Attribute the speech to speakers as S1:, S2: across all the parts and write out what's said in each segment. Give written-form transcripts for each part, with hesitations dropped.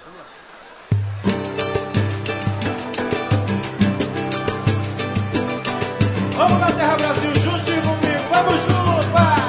S1: Vamos na Terra Brasil, juntinho comigo, vamos junto, vai!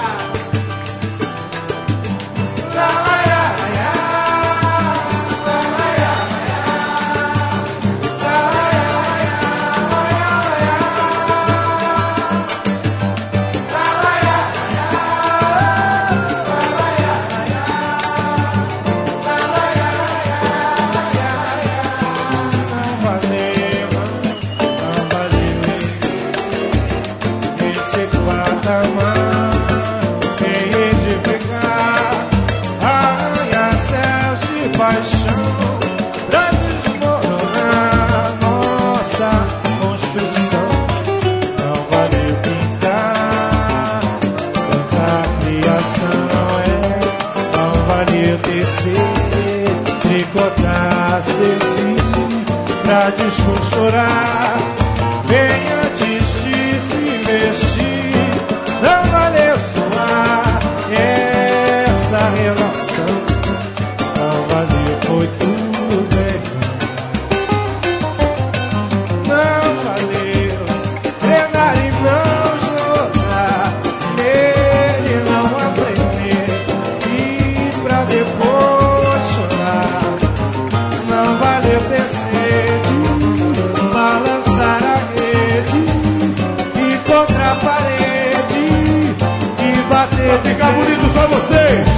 S2: Pra descosturar bem antes de se vestir, não valeu soar essa relação, não valeu, foi tudo bem. Não valeu treinar e não jogar, ele não aprender e pra depois chorar. Não valeu ter sede, balançar a rede e contra a parede e bater.
S3: Vai ficar bonito só vocês.